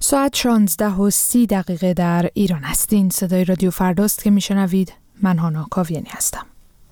ساعت 16:30 در ایران هستین. صدای رادیو فرداست که میشنوید. من هانا کاویانی هستم.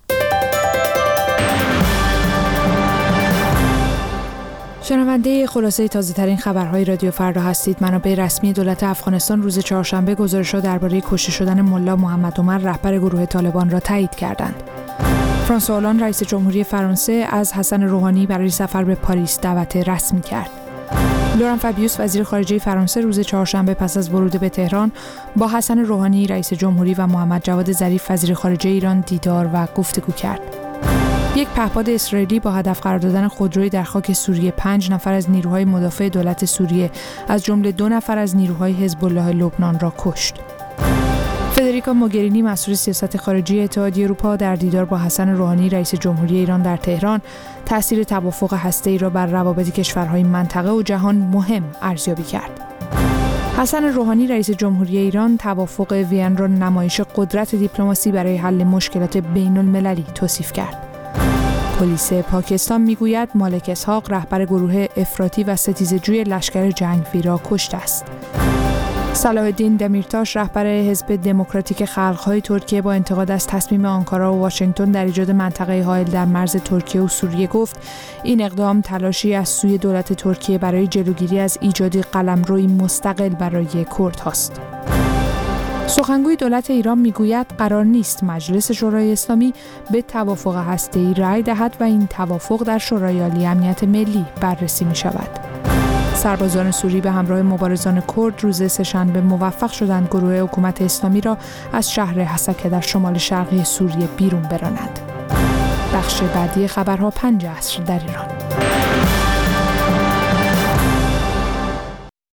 شنونده خلاصه تازه ترین خبرهای رادیو فردا هستید. منابع رسمی دولت افغانستان روز چهارشنبه گزارش‌ها درباره کشته شدن ملا محمد عمر رهبر گروه طالبان را تایید کردند. فرانسوا هولند رئیس جمهوری فرانسه از حسن روحانی برای سفر به پاریس دعوت رسمی کرد. لوران فابیوس وزیر خارجه فرانسه روز چهارشنبه پس از ورود به تهران با حسن روحانی رئیس جمهوری و محمد جواد ظریف وزیر خارجه ایران دیدار و گفتگو کرد. یک پهپاد اسرائیلی با هدف قرار دادن خودرویی در خاک سوریه 5 نفر از نیروهای مدافع دولت سوریه از جمله 2 نفر از نیروهای حزب الله لبنان را کشت. فدریکا موگرینی مسئول سیاست خارجی اتحادیه اروپا در دیدار با حسن روحانی رئیس جمهوری ایران در تهران تأثیر توافق هسته‌ای را بر روابط کشورهای منطقه و جهان مهم ارزیابی کرد. حسن روحانی رئیس جمهوری ایران توافق وین را نمایش قدرت دیپلماسی برای حل مشکلات بین‌المللی توصیف کرد. پلیس پاکستان میگوید مالک اسحاق رهبر گروه افراطی و ستیزجوی لشکر جنگجوی را کشته است. صلاح الدین دمیرتاش رهبر حزب دموکراتیک خلق‌های ترکیه با انتقاد از تصمیم آنکارا و واشنگتن در ایجاد منطقه حائل در مرز ترکیه و سوریه گفت این اقدام تلاشی از سوی دولت ترکیه برای جلوگیری از ایجاد قلمروی مستقل برای کردهاست. سخنگوی دولت ایران میگوید قرار نیست مجلس شورای اسلامی به توافق هسته‌ای رأی دهد و این توافق در شورای عالی امنیت ملی بررسی می شود. سربازان سوری به همراه مبارزان کرد روز سه‌شنبه موفق شدند گروه حکومت اسلامی را از شهر حسکه در شمال شرقی سوریه بیرون برانند. بخش بعدی خبرها 5 عصر در ایران.